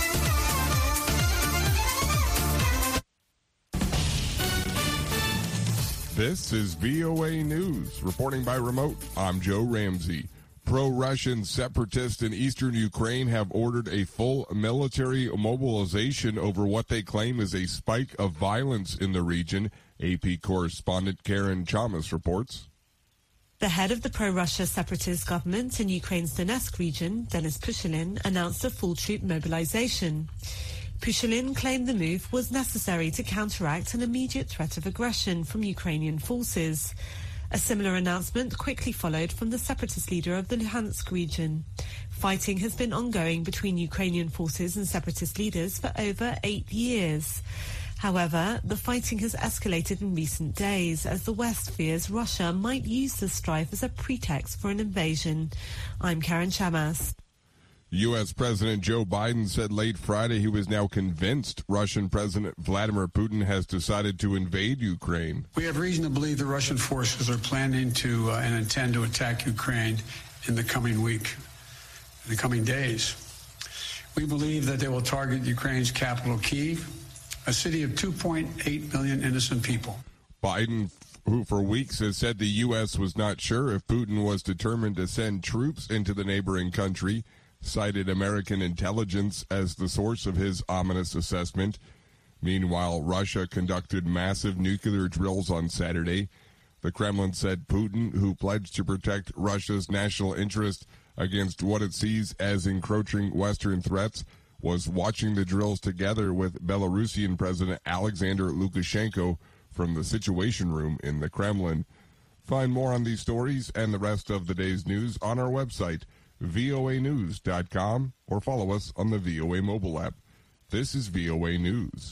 This is VOA News. Reporting by remote, I'm Joe Ramsey. Pro-Russian separatists in eastern Ukraine have ordered a full military mobilization over what they claim is a spike of violence in the region. AP correspondent Karen Chamas reports. The head of the pro-Russia separatist government in Ukraine's Donetsk region, Denis Pushilin, announced a full troop mobilization. Pushilin claimed the move was necessary to counteract an immediate threat of aggression from Ukrainian forces. A similar announcement quickly followed from the separatist leader of the Luhansk region. Fighting has been ongoing between Ukrainian forces and separatist leaders for over 8 years. However, the fighting has escalated in recent days as the West fears Russia might use the strife as a pretext for an invasion. I'm Karen Chamas. U.S. President Joe Biden said late Friday he was now convinced Russian President Vladimir Putin has decided to invade Ukraine. We have reason to believe the Russian forces are planning to and intend to attack Ukraine in the coming week, in the coming days. We believe that they will target Ukraine's capital, Kyiv, a city of 2.8 million innocent people. Biden, who for weeks has said the U.S. was not sure if Putin was determined to send troops into the neighboring country, cited American intelligence as the source of his ominous assessment. Meanwhile, Russia conducted massive nuclear drills on Saturday. The Kremlin said Putin, who pledged to protect Russia's national interest against what it sees as encroaching Western threats, was watching the drills together with Belarusian President Alexander Lukashenko from the Situation Room in the Kremlin. Find more on these stories and the rest of the day's news on our website, voanews.com, or follow us on the VOA mobile app. This is VOA News.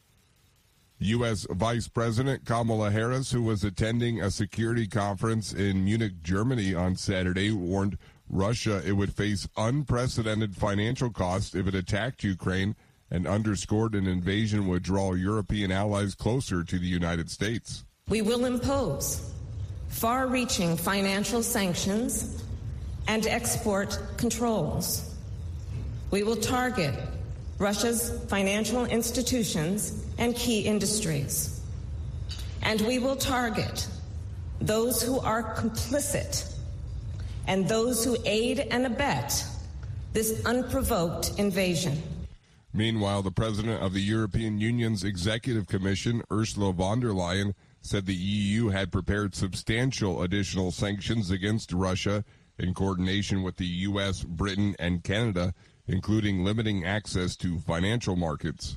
U.S. Vice President Kamala Harris, who was attending a security conference in Munich, Germany on Saturday, warned Russia it would face unprecedented financial costs if it attacked Ukraine, and underscored an invasion would draw European allies closer to the United States. We will impose far-reaching financial sanctions and export controls. We will target Russia's financial institutions and key industries. And we will target those who are complicit and those who aid and abet this unprovoked invasion. Meanwhile, the president of the European Union's Executive Commission, Ursula von der Leyen, said the EU had prepared substantial additional sanctions against Russia in coordination with the U.S., Britain, and Canada, including limiting access to financial markets.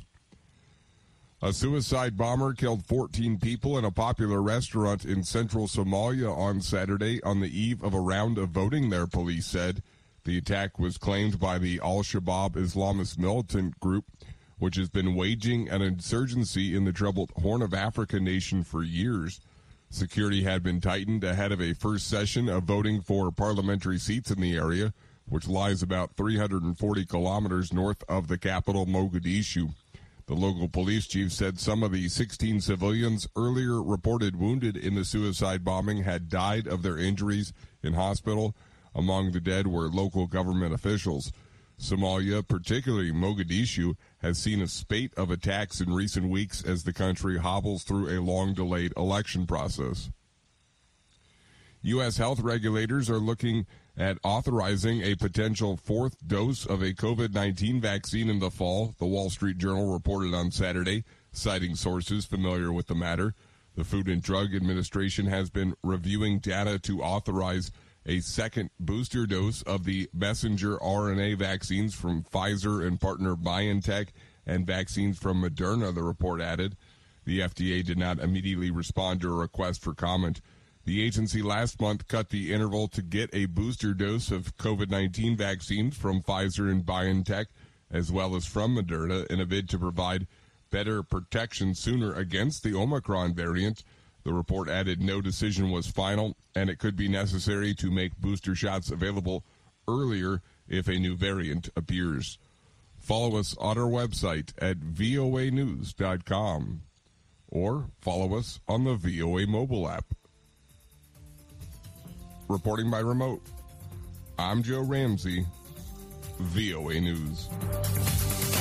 A suicide bomber killed 14 people in a popular restaurant in central Somalia on Saturday on the eve of a round of voting there, police said. The attack was claimed by the Al-Shabaab Islamist militant group, which has been waging an insurgency in the troubled Horn of Africa nation for years. Security had been tightened ahead of a first session of voting for parliamentary seats in the area, which lies about 340 kilometers north of the capital, Mogadishu. The local police chief said some of the 16 civilians earlier reported wounded in the suicide bombing had died of their injuries in hospital. Among the dead were local government officials. Somalia, particularly Mogadishu, has seen a spate of attacks in recent weeks as the country hobbles through a long-delayed election process. U.S. health regulators are looking at authorizing a potential fourth dose of a COVID-19 vaccine in the fall, the Wall Street Journal reported on Saturday, citing sources familiar with the matter. The Food and Drug Administration has been reviewing data to authorize a second booster dose of the messenger RNA vaccines from Pfizer and partner BioNTech and vaccines from Moderna, the report added. The FDA did not immediately respond to a request for comment. The agency last month cut the interval to get a booster dose of COVID-19 vaccines from Pfizer and BioNTech, as well as from Moderna, in a bid to provide better protection sooner against the Omicron variant. The report added no decision was final, and it could be necessary to make booster shots available earlier if a new variant appears. Follow us on our website at voanews.com or follow us on the VOA mobile app. Reporting by remote, I'm Joe Ramsey, VOA News.